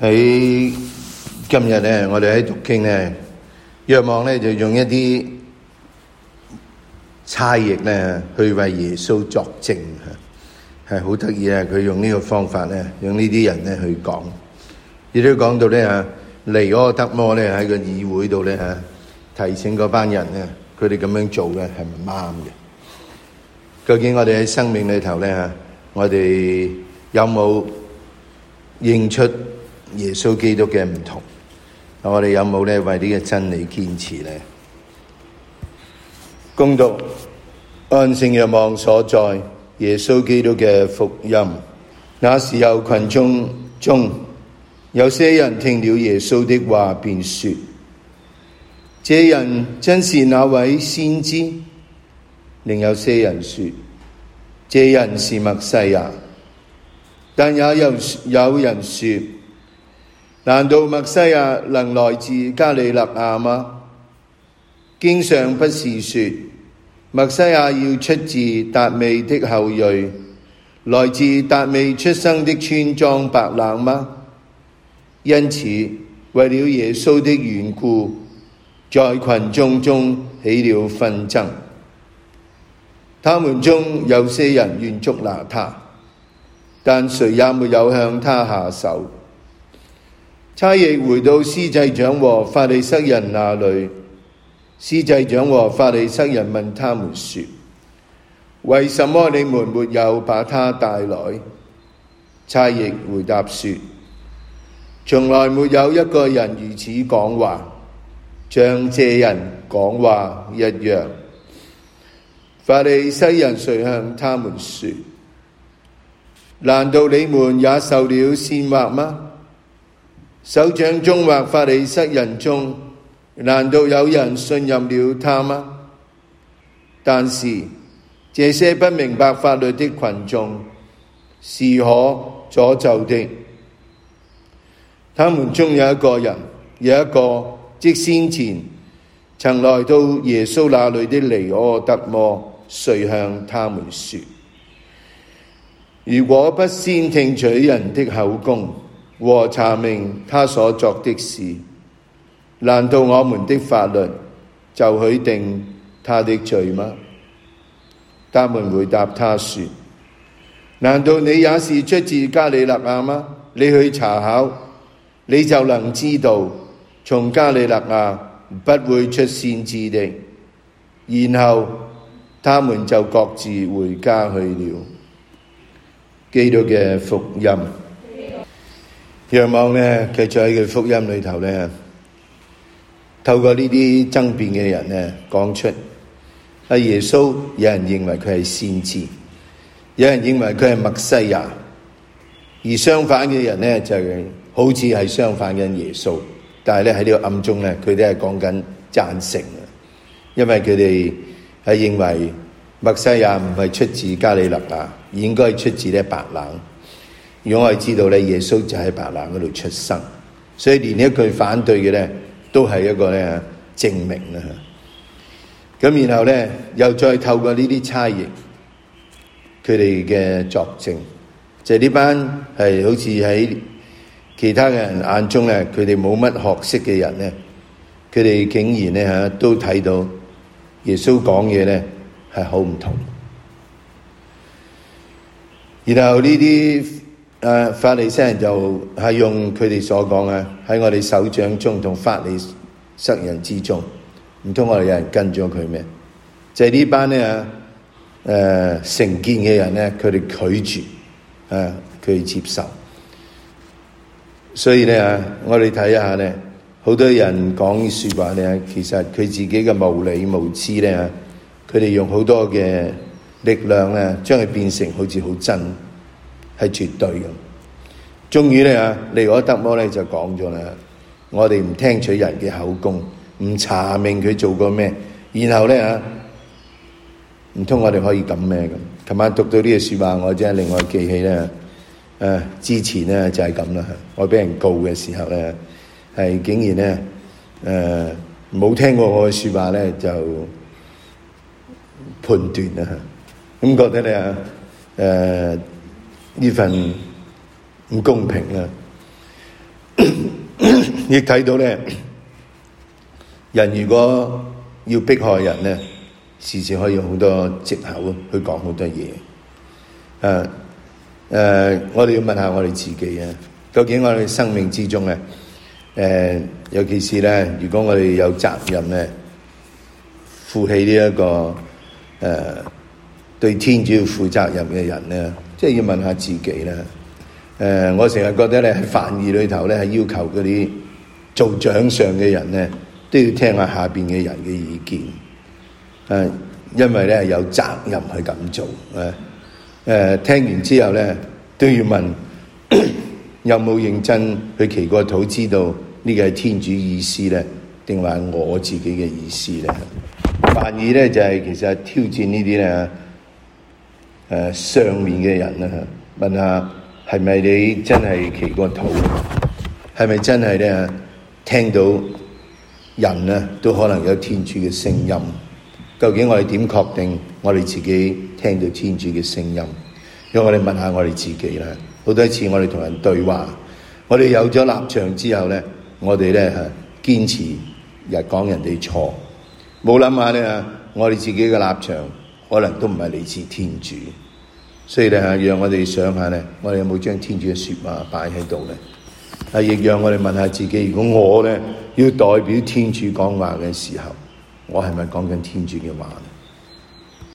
喺今日咧，我哋喺讀經咧，若望咧就用一啲差役咧去為耶穌作證，係好得意啊！佢用呢個方法咧，用呢啲人咧去講，亦都講到咧尼柯德摩咧喺個議會度咧提醒嗰班人咧，佢哋咁樣做嘅係唔啱嘅。究竟我哋喺生命裏頭咧，我哋有冇認出耶穌基督嘅唔同？我哋有冇咧為呢個真理堅持咧？恭讀按聖若望所在耶穌基督嘅福音。那時候群眾中有些人聽了耶穌的話，便說：這人真是那位先知。另有些人說：這人是默西亞。但也有人說：難道默西亞能來自加里肋亞嗎？經上不是說默西亞要出自達味的後裔，來自達味出生的村莊白冷嗎？因此，為了耶穌的緣故，在群眾中起了紛爭。他們中有些人願捉拿他，但誰也沒有向他下手。差役回到司祭長和法利塞人那裏，司祭長和法利塞人問他們說：為什麼你們沒有把他帶來？差役回答說：從來沒有一個人如此講話，像這人講話一樣。法利塞人遂向他們說：難道你們也受了煽惑嗎？首長中或法利塞人中，難道有人信任了他嗎？但是這些不明白法律的群眾是可詛咒的。他們中有一個即先前曾來到耶穌那裏的尼柯德摩，遂向他們說：如果不先聽取人的口供和查明他所作的事，難道我們的法律就許定他的罪嗎？他們回答他說：難道你也是出自加里肋亞嗎？你去查考，你就能知道從加里肋亞不會出先知的。然後他們就各自回家去了。基督嘅福音。若望呢，繼續喺佢福音裏頭呢，透過呢啲爭辯嘅人呢，講出耶穌，有人認為佢係先知，有人認為佢係默西亞，而相反嘅人呢，就好似係相反緊耶穌，但係咧喺呢個暗中呢，佢哋係講緊贊成，因為佢哋係認為默西亞唔係出自加里肋亞，應該係出自咧白冷。如果我哋知道咧，耶穌就喺白冷嗰度出生，所以連一句反對嘅咧，都係一個咧證明啦。咁然後咧，又再透過呢啲差異，佢哋嘅作證，就係呢班係好似喺其他嘅人眼中咧，佢哋冇乜學識嘅人咧，佢哋竟然咧都睇到耶穌講嘢咧係好唔同。然後呢啲法利賽人就係用佢哋所講喺我哋首長中同法利塞人之中，唔通我哋有人跟咗佢咩？就係呢班咧成見嘅人咧，佢哋拒絕佢哋接受。所以咧我哋睇下咧，好多人講說話咧，其實佢自己嘅無理無知咧，佢哋用好多嘅力量咧，將佢變成好似好真，係絕對嘅。終於咧尼柯德摩咧就講咗啦，我哋唔聽取人嘅口供，唔查明佢做過咩，然後咧唔通我哋可以咁咩咁？琴晚讀到呢個說話，我真係另外記起咧，之前咧就係咁啦，我俾人告嘅時候咧，係竟然咧冇聽過我嘅說話咧就判斷啦，咁覺得咧呢份唔公平啦。 亦睇到咧，人如果要迫害人咧，時時可以用好多藉口去講好多嘢。我哋要問下我哋自己啊，究竟我哋生命之中咧，尤其是咧，如果我哋有責任咧，負起呢一個對天主要負責任嘅人咧，即係要問下自己咧。我成日覺得咧，喺梵二裏頭咧，係要求嗰啲做長上嘅人咧，都要聽下下邊嘅人嘅意見。因為咧係有責任去咁做。聽完之後咧，都要問有冇認真去祈過禱，知道呢個係天主意思咧，定話我自己嘅意思咧？梵二咧就係其實挑戰呢啲咧，上面嘅人啦，問下係咪你真係祈過禱？係咪真係咧聽到人咧都可能有天主嘅聲音？究竟我哋點確定我哋自己聽到天主嘅聲音？讓我哋問下我哋自己啦。好多次我哋同人對話，我哋有咗立場之後咧，我哋咧堅持講人哋錯，冇諗下咧，我哋自己嘅立場可能都唔係嚟自天主。所以咧，讓我哋想下咧，我哋有冇將天主嘅說話擺喺度咧？亦讓我哋問下自己，如果我咧要代表天主講話嘅時候，我係咪講緊天主嘅話呢？